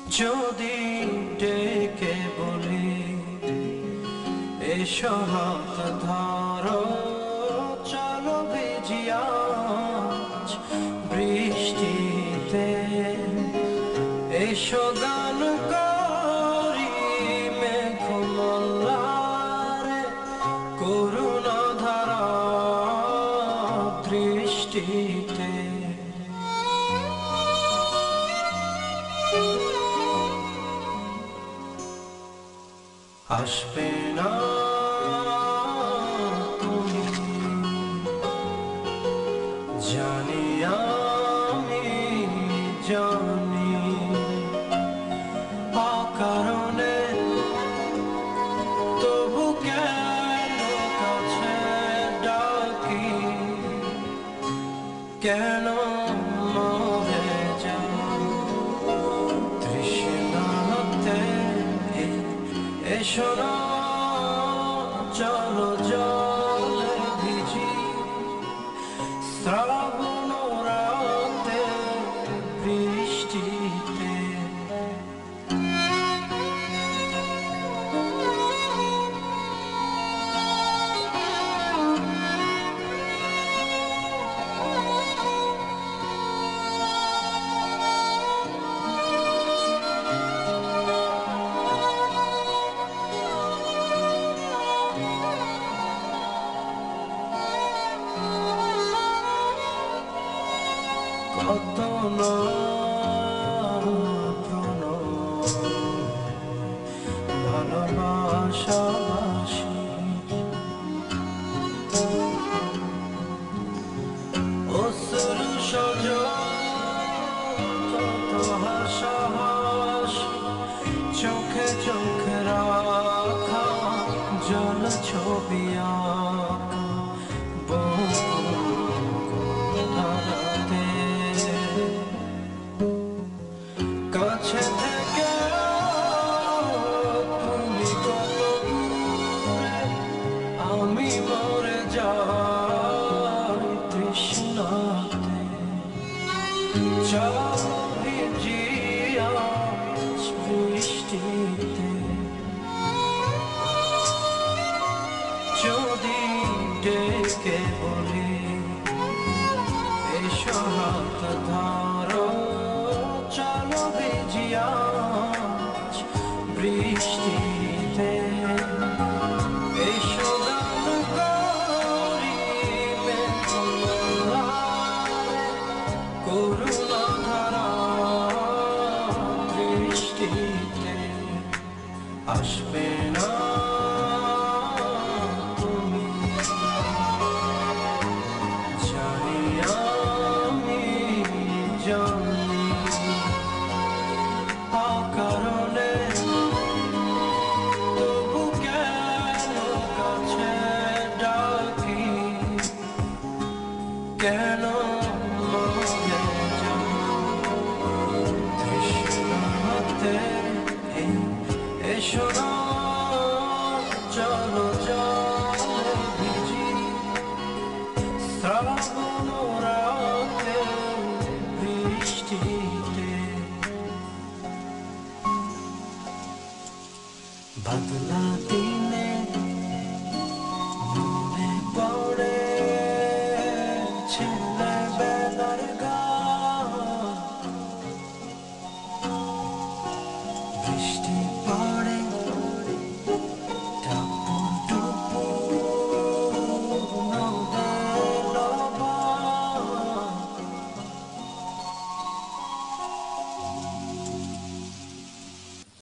যদি ডেকে বলি এসো হাত ধরো, চলো ভিজি আজ বৃষ্টিতে, এসো গান করি মেঘমল্লারে, করুণা ধারা দৃষ্টিতে। আসবে না তুমি, জানি আমি জানি, অকারণে তবু কেন কাছে ডাকি, কেন মরে যাও তৃষ্ণাতে। এসো না চলো জলে ভিজি, শ্রাবণ রাতে বৃষ্টিতে। কত না প্রণয় ভালোবাসাবাসি, অশ্রু সজল কত হাসাহাসি, চোখে চোখে রাখা জল ছবি আঁকা কাছে থেকে তুমি কত দূরে, আমি মরে যাই তৃষ্ণাতে। চলো ভিজি আজ বৃষ্টিতে, যদি ডেকে বলি এসো হাত ধরো, চলো ভিজি আজ বৃষ্টিতে, এসো গান করি মেঘমল্লারে, করুণা ধারা দৃষ্টিতে। আসবে না তুমি, জানি আমি জানি, অকারণে তবু কেন কাছে ডাকি, কেন মরে যাও তৃষ্ণাতে। এসো না চলো জলে ভিজি, শ্রাবণ রাতে বৃষ্টিতে। বদলা দিনে মনে পড়ে ছেলেবেলার গান, বৃষ্টি